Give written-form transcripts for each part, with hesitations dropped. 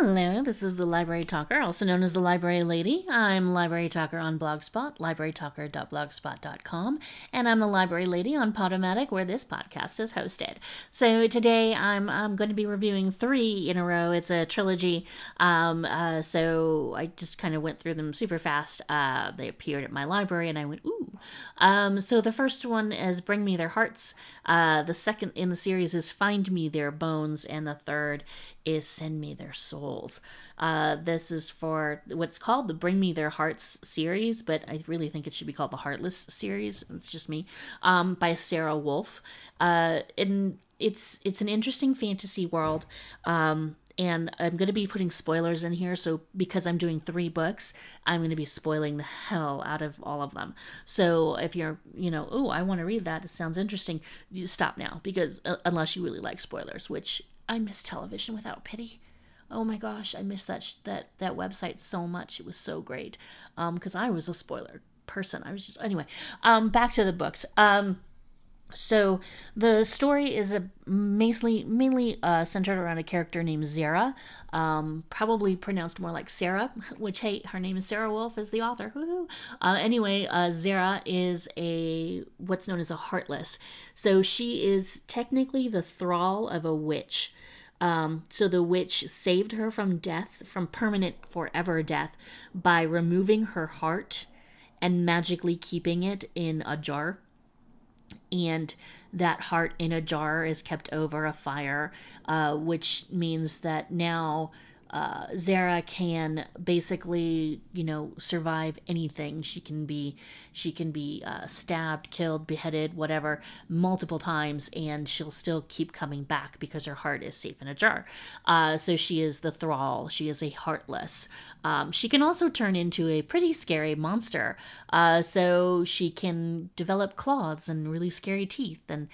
Hello, this is the Library Talker, also known as the Library Lady. I'm Library Talker on Blogspot, librarytalker.blogspot.com, and I'm the Library Lady on Podomatic, where this podcast is hosted. So today I'm going to be reviewing 3 in a row. It's a trilogy, so I just kind of went through them super fast. They appeared at my library, and I went, ooh. So the first one is Bring Me Their Hearts. The second in the series is Find Me Their Bones, and the third is Send Me Their Souls. This is for what's called the Bring Me Their Hearts series, but I really think it should be called the Heartless series. It's just me. By Sarah Wolf. And it's an interesting fantasy world. And I'm going to be putting spoilers in here, so because I'm doing 3 books, I'm going to be spoiling the hell out of all of them. So if you're, oh, I want to read that, it sounds interesting, you stop now, because unless you really like spoilers, which I miss Television Without Pity. Oh my gosh, I miss that website so much. It was so great. Because I was a spoiler person. I was just, anyway, back to the books. So the story is mainly centered around a character named Zara, probably pronounced more like Sarah, which, hey, her name is Sarah Wolf, is the author. Woohoo! Anyway, Zara is what's known as a heartless. So she is technically the thrall of a witch. So the witch saved her from death, from permanent forever death, by removing her heart and magically keeping it in a jar. And that heart in a jar is kept over a fire, which means that now Zara can basically, survive anything. She can be stabbed, killed, beheaded, whatever, multiple times, and she'll still keep coming back because her heart is safe in a jar. So she is the thrall. She is a heartless. She can also turn into a pretty scary monster. So she can develop claws and really scary teeth, and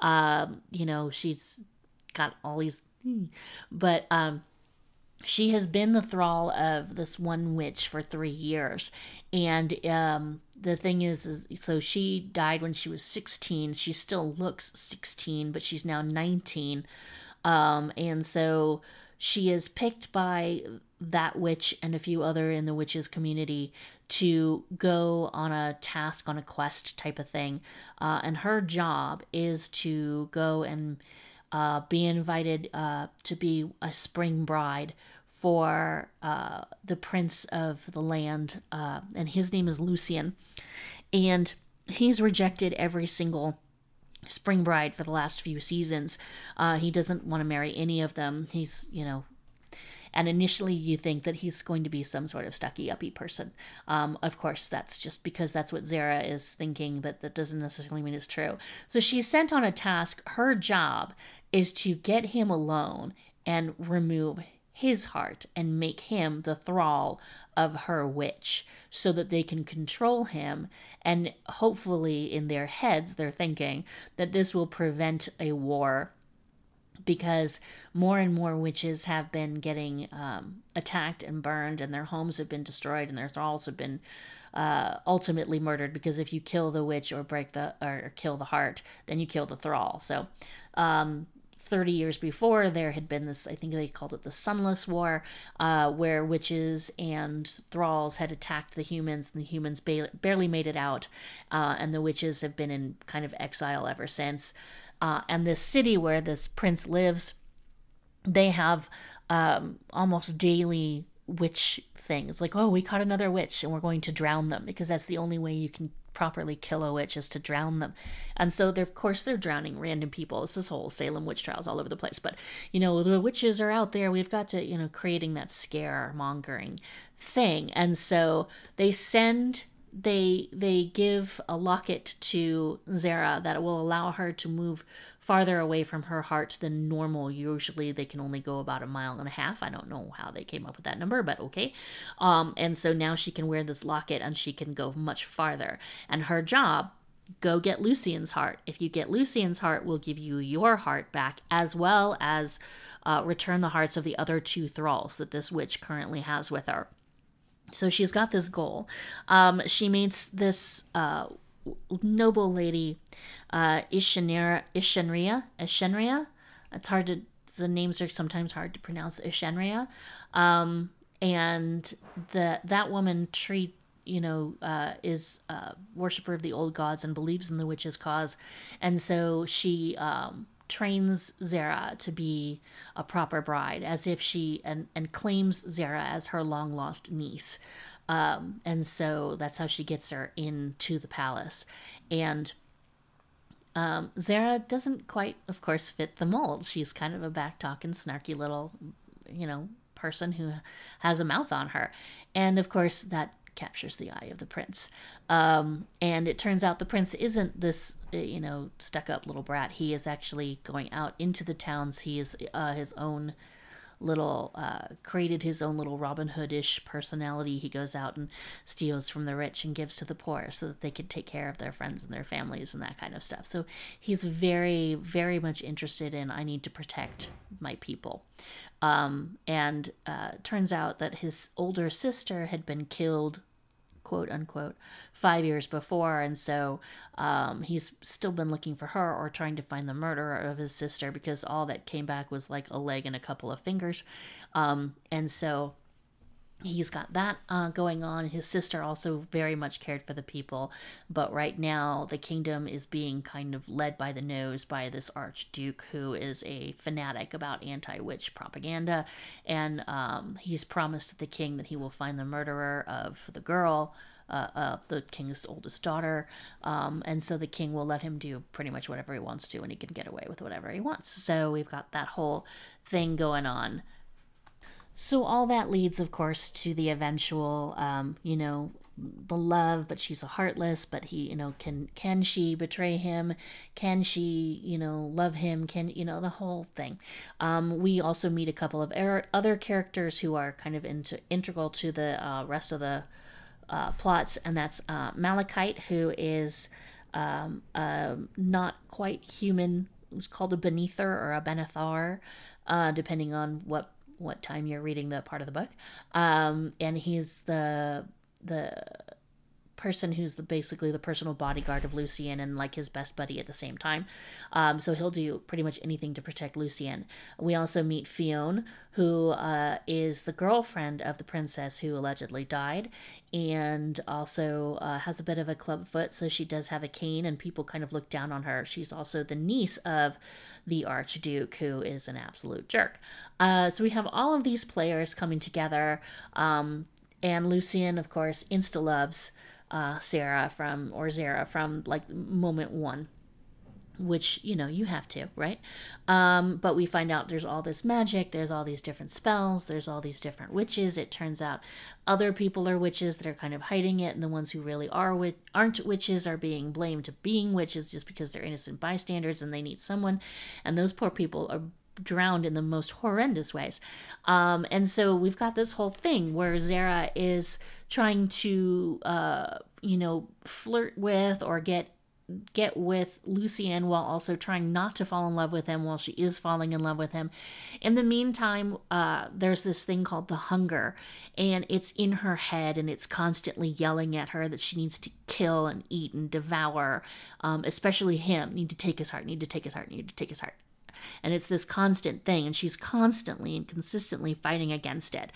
she's got all these. But she has been the thrall of this one witch for 3 years. And the thing is, so she died when she was 16. She still looks 16, but she's now 19. And so she is picked by that witch and a few other in the witches community to go on a task, on a quest type of thing. And her job is to go and be invited to be a spring bride for the prince of the land, and his name is Lucian. And he's rejected every single spring bride for the last few seasons. He doesn't want to marry any of them. He's, and initially you think that he's going to be some sort of stucky-uppy person. Of course, that's just because that's what Zara is thinking, but that doesn't necessarily mean it's true. So she's sent on a task. Her job is to get him alone and remove his heart and make him the thrall of her witch so that they can control him. And hopefully in their heads, they're thinking that this will prevent a war, because more and more witches have been getting attacked and burned, and their homes have been destroyed, and their thralls have been ultimately murdered, because if you kill the witch or kill the heart, then you kill the thrall. So 30 years before, there had been this, I think they called it the Sunless War, where witches and thralls had attacked the humans, and the humans barely made it out, and the witches have been in kind of exile ever since. And this city where this prince lives, they have almost daily witch things, like, oh, we caught another witch and we're going to drown them, because that's the only way you can properly kill a witch, is to drown them. And so of course they're drowning random people. It's this whole Salem witch trials all over the place, but the witches are out there, we've got to creating that scaremongering thing. And so they give a locket to Zara that will allow her to move farther away from her heart than normal. Usually they can only go about 1.5 miles. I don't know how they came up with that number, but okay. And so now she can wear this locket and she can go much farther. And her job, go get Lucian's heart. If you get Lucian's heart, we'll give you your heart back, as well as return the hearts of the other 2 thralls that this witch currently has with her. So she's got this goal. She meets this noble lady, Ishenria. It's hard to the names are sometimes hard to pronounce, Ishenrea. And that woman is a worshiper of the old gods and believes in the witch's cause. And so she trains Zara to be a proper bride, as if and claims Zara as her long lost niece. And so that's how she gets her into the palace. And Zara doesn't quite, of course, fit the mold. She's kind of a back-talking, snarky little, person who has a mouth on her. And of course, that captures the eye of the prince. And it turns out the prince isn't this, stuck-up little brat. He is actually going out into the towns. He is his own little created his own little Robin Hood-ish personality. He goes out and steals from the rich and gives to the poor so that they can take care of their friends and their families and that kind of stuff. So he's very, very much interested in, I need to protect my people. And turns out that his older sister had been killed, quote unquote, 5 years before, and so he's still been looking for her or trying to find the murderer of his sister, because all that came back was like a leg and a couple of fingers. And so he's got that going on. His sister also very much cared for the people, but right now the kingdom is being kind of led by the nose by this archduke who is a fanatic about anti-witch propaganda, and he's promised the king that he will find the murderer of the girl, the king's oldest daughter, and so the king will let him do pretty much whatever he wants to, and he can get away with whatever he wants. So we've got that whole thing going on. So all that leads, of course, to the eventual, the love, but she's a heartless, but he, can she betray him? Can she, love him? Can, the whole thing. We also meet a couple of other characters who are kind of integral to the rest of the plots, and that's Malachite, who is not quite human. It's called a Benether or a Benethar, depending on what time you're reading the part of the book. And he's the person who's basically the personal bodyguard of Lucien and like his best buddy at the same time. So he'll do pretty much anything to protect Lucien. We also meet Fionn, who is the girlfriend of the princess who allegedly died, and also has a bit of a clubfoot, so she does have a cane and people kind of look down on her. She's also the niece of the Archduke, who is an absolute jerk. So we have all of these players coming together, and Lucien, of course, insta-loves Zara from like moment one, which, you have to, right? But we find out there's all this magic, there's all these different spells, there's all these different witches. It turns out other people are witches that are kind of hiding it, and the ones who really aren't witches are being blamed to being witches just because they're innocent bystanders and they need someone, and those poor people are drowned in the most horrendous ways. And so we've got this whole thing where Zara is trying to, flirt with or get with Lucien while also trying not to fall in love with him while she is falling in love with him. In the meantime, there's this thing called the hunger, and it's in her head, and it's constantly yelling at her that she needs to kill and eat and devour, especially him. Need to take his heart, need to take his heart, need to take his heart. And it's this constant thing, and she's constantly and consistently fighting against it.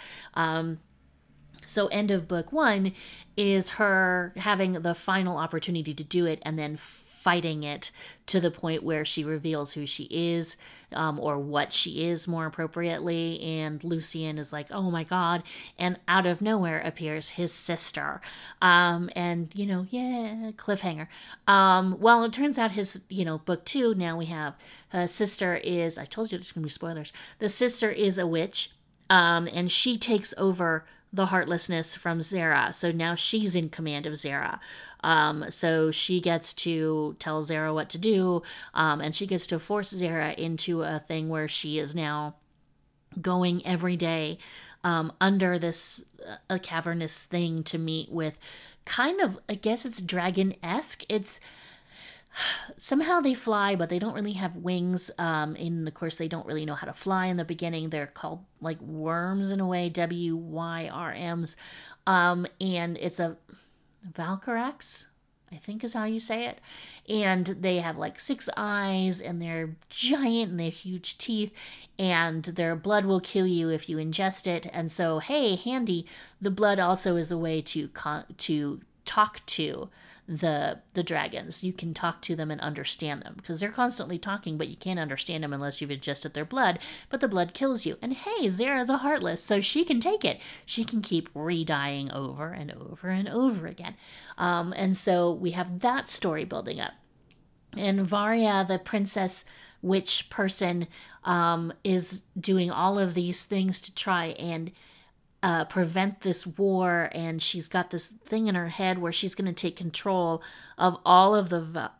So end of book one is her having the final opportunity to do it and then fighting it to the point where she reveals who she is, or what she is more appropriately. And Lucien is like, oh my God. And out of nowhere appears his sister. And, cliffhanger. Well, it turns out his, book two, now we have sister is, I told you there's going to be spoilers. The sister is a witch, and she takes over the heartlessness from Zara. So now she's in command of Zara. So she gets to tell Zara what to do, and she gets to force Zara into a thing where she is now going every day under this a cavernous thing to meet with kind of, I guess it's dragon-esque. It's somehow they fly, but they don't really have wings. And of course, they don't really know how to fly in the beginning. They're called like worms in a way, WYRMs. And it's a Valkyrax, I think is how you say it. And they have like 6 eyes, and they're giant, and they have huge teeth, and their blood will kill you if you ingest it. And so, hey, handy, the blood also is a way to talk to the dragons. You can talk to them and understand them, because they're constantly talking, but you can't understand them unless you've ingested their blood. But the blood kills you. And hey, Zara's a heartless, so she can take it. She can keep re-dying over and over and over again. And so we have that story building up. And Varia, the princess witch person, is doing all of these things to try and prevent this war. And she's got this thing in her head where she's going to take control of all of the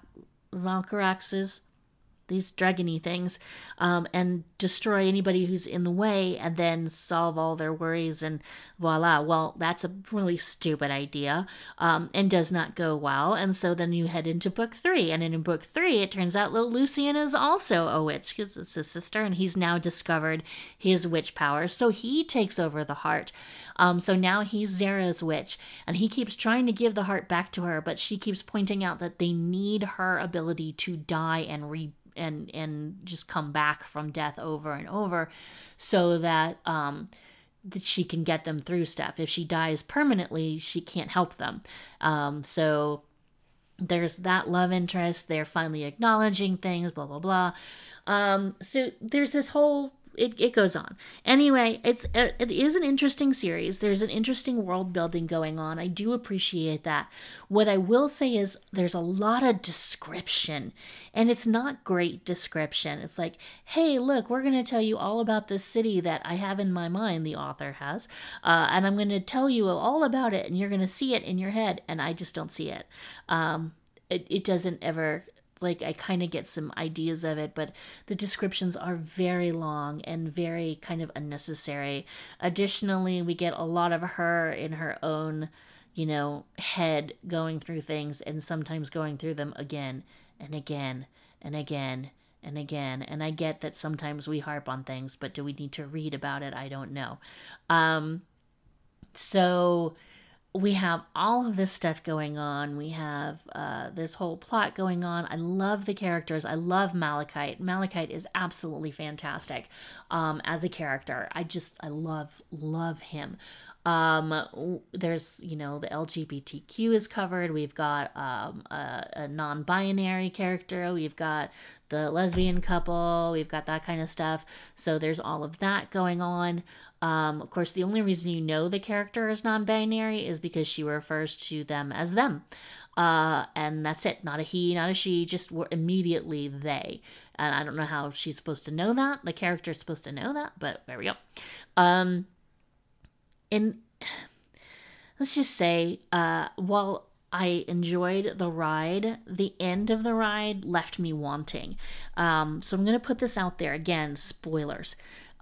Valkyraxes, these dragony things, and destroy anybody who's in the way, and then solve all their worries, and voila. Well, that's a really stupid idea, and does not go well. And so then you head into book 3, and in book 3, it turns out little Lucian is also a witch, because it's his sister, and he's now discovered his witch powers, so he takes over the heart. So now he's Zara's witch, and he keeps trying to give the heart back to her, but she keeps pointing out that they need her ability to die and just come back from death over and over, so that that she can get them through stuff. If she dies permanently, she can't help them. So there's that love interest. They're finally acknowledging things, blah blah blah. So there's this whole it goes on. Anyway, it is an interesting series. There's an interesting world building going on. I do appreciate that. What I will say is there's a lot of description, and it's not great description. It's like, hey, look, we're going to tell you all about this city that I have in my mind, the author has, and I'm going to tell you all about it, and you're going to see it in your head, and I just don't see it. It doesn't ever... Like, I kind of get some ideas of it, but the descriptions are very long and very kind of unnecessary. Additionally, we get a lot of her in her own, head going through things, and sometimes going through them again and again and again and again. And I get that sometimes we harp on things, but do we need to read about it? I don't know. So we have all of this stuff going on. We have this whole plot going on. I love the characters. I love Malachite. Malachite is absolutely fantastic as a character. I love him. There's, the LGBTQ is covered. We've got a non-binary character. We've got the lesbian couple. We've got that kind of stuff. So there's all of that going on. Of course, the only reason you know the character is non-binary is because she refers to them as them. And that's it. Not a he, not a she, just immediately they. And I don't know how she's supposed to know that. The character is supposed to know that, but there we go. And let's just say, while I enjoyed the ride, the end of the ride left me wanting. So I'm going to put this out there. Again, spoilers.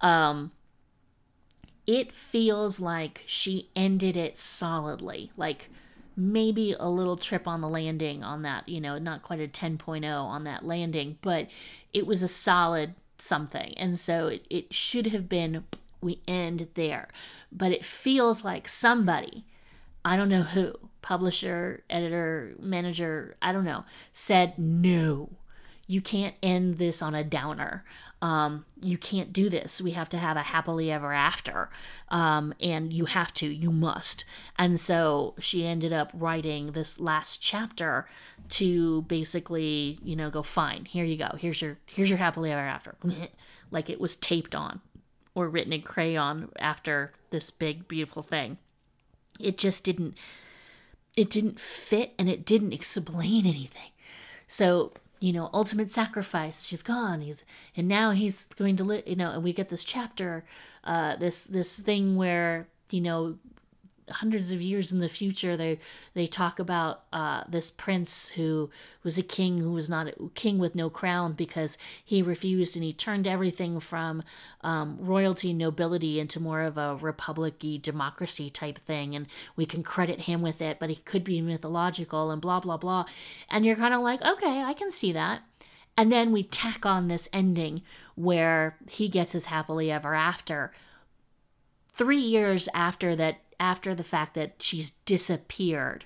It feels like she ended it solidly. Like, maybe a little trip on the landing on that, not quite a 10.0 on that landing, but it was a solid something. And so it should have been, we end there. But it feels like somebody, I don't know who, publisher, editor, manager, I don't know, said, no, you can't end this on a downer. You can't do this. We have to have a happily ever after. And you must. And so she ended up writing this last chapter to basically, go, fine, here you go. Here's your happily ever after. Like it was taped on or written in crayon after this big, beautiful thing. It just didn't fit, and it didn't explain anything. So, ultimate sacrifice, she's gone, and now he's going to live, and we get this chapter, this thing where, hundreds of years in the future, they talk about this prince who was a king who was not a king with no crown because he refused, and he turned everything from royalty and nobility into more of a republic-y democracy type thing, and we can credit him with it, but he could be mythological and blah blah blah. And you're kind of like, okay, I can see that. And then we tack on this ending where he gets his happily ever after 3 years after the fact that she's disappeared.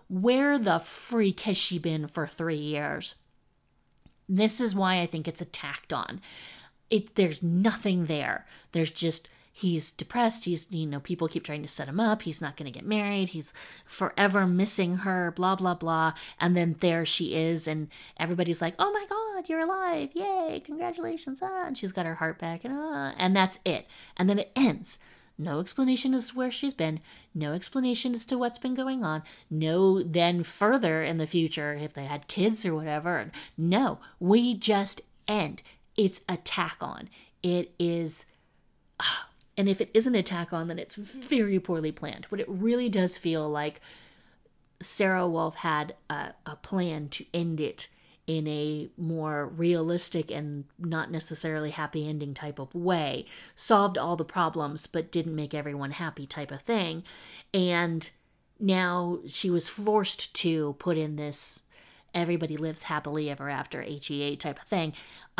where the freak has she been for 3 years? This is why I think it's a tacked on. There's nothing there. There's just, he's depressed. He's, people keep trying to set him up. He's not going to get married. He's forever missing her, blah, blah, blah. And then there she is. And everybody's like, oh my God, you're alive. Yay. Congratulations. And she's got her heart back. And that's it. And then it ends. No explanation as to where she's been. No explanation as to what's been going on. No, then further in the future, if they had kids or whatever. No, we just end. It's a tack on. It is, and if it isn't a tack on, then it's very poorly planned. But it really does feel like Sarah Wolf had a plan to end it in a more realistic and not necessarily happy ending type of way. Solved all the problems, but didn't make everyone happy type of thing. And now she was forced to put in this everybody lives happily ever after, HEA type of thing.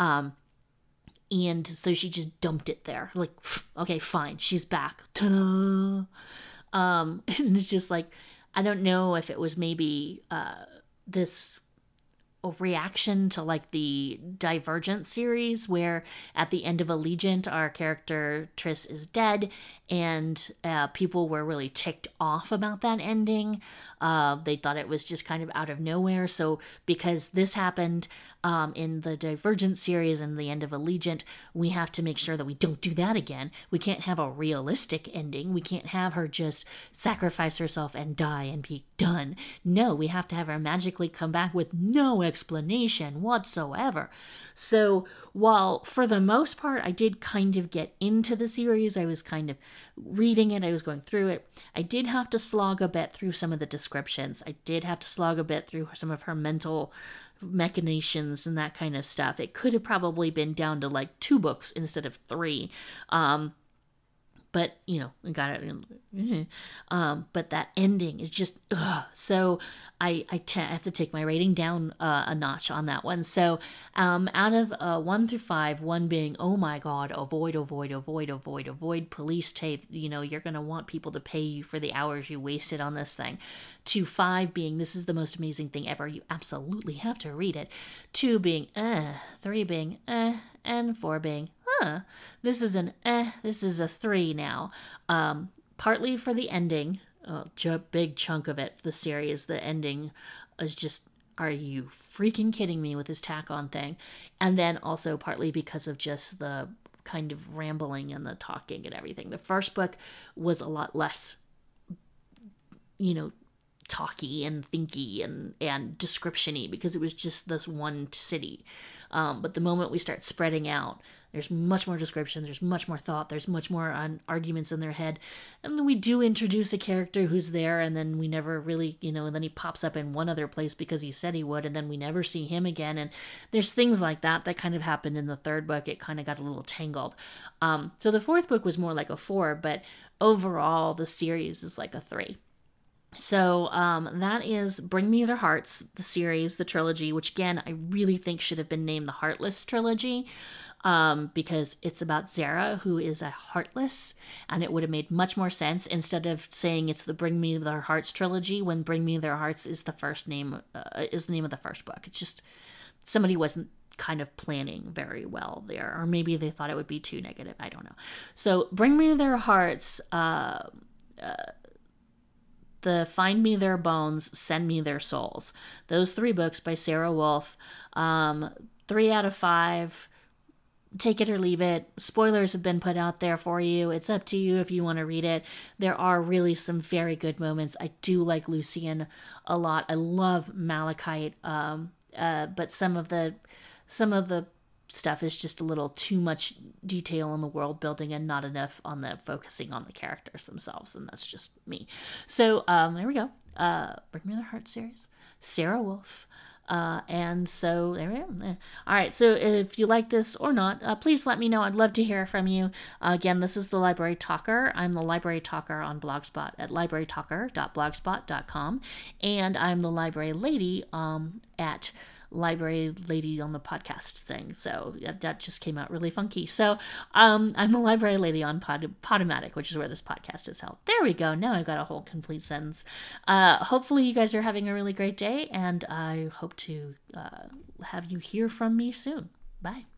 And so she just dumped it there. Like, okay, fine, she's back. Ta-da! And it's just like, I don't know if it was maybe this reaction to like the Divergent series, where at the end of Allegiant, our character Triss is dead, and people were really ticked off about that ending. They thought it was just kind of out of nowhere. So because this happened in the Divergent series and the end of Allegiant, we have to make sure that we don't do that again. We can't have a realistic ending. We can't have her just sacrifice herself and die and be done. No, we have to have her magically come back with no explanation whatsoever. So while for the most part I did kind of get into the series, I was kind of reading it, I was going through it, I did have to slog a bit through some of the descriptions. I did have to slog a bit through some of her mental machinations and that kind of stuff. It could have probably been down to like 2 books instead of 3. But, we got it. But that ending is just, so I have to take my rating down a notch on that one. So out of 1 through 5, 1 being, oh my God, avoid, police tape. You're going to want people to pay you for the hours you wasted on this thing. To 5 being, this is the most amazing thing ever. You absolutely have to read it. 2 being, 3 being, and 4 being, this is this is a 3 now. Partly for the ending, big chunk of it, the series, the ending is just, are you freaking kidding me with this tack on thing? And then also partly because of just the kind of rambling and the talking and everything. The first book was a lot less, talky and thinky and description-y, because it was just this one city. But the moment we start spreading out, there's much more description, there's much more thought, there's much more arguments in their head. And then we do introduce a character who's there, and then we never really, and then he pops up in one other place because he said he would, and then we never see him again. And there's things like that kind of happened in the 3rd book. It kind of got a little tangled. So the 4th book was more like a 4, but overall the series is like a 3. So that is Bring Me Their Hearts, the series, the trilogy, which again, I really think should have been named the Heartless Trilogy, because it's about Zara, who is a Heartless, and it would have made much more sense instead of saying it's the Bring Me Their Hearts trilogy, when Bring Me Their Hearts is the name of the first book. It's just, somebody wasn't kind of planning very well there, or maybe they thought it would be too negative, I don't know. So Bring Me Their Hearts, the Find Me Their Bones, Send Me Their Souls. Those 3 books by Sarah Wolf. 3 out of 5. Take it or leave it. Spoilers have been put out there for you. It's up to you if you want to read it. There are really some very good moments. I do like Lucian a lot. I love Malachite. But some of the stuff is just a little too much detail in the world building and not enough on the focusing on the characters themselves, and that's just me. So there we go. Bring Me Their Heart series, Sarah Wolf. And so there we go. All right, so if you like this or not, please let me know. I'd love to hear from you. Again, this is the Library Talker. I'm the Library Talker on Blogspot at librarytalker.blogspot.com, and I'm the Library Lady at library lady on the podcast thing. So that just came out really funky. So I'm the library lady on Podomatic, which is where this podcast is held. There we go. Now I've got a whole complete sentence. Hopefully you guys are having a really great day, and I hope to have you hear from me soon. Bye.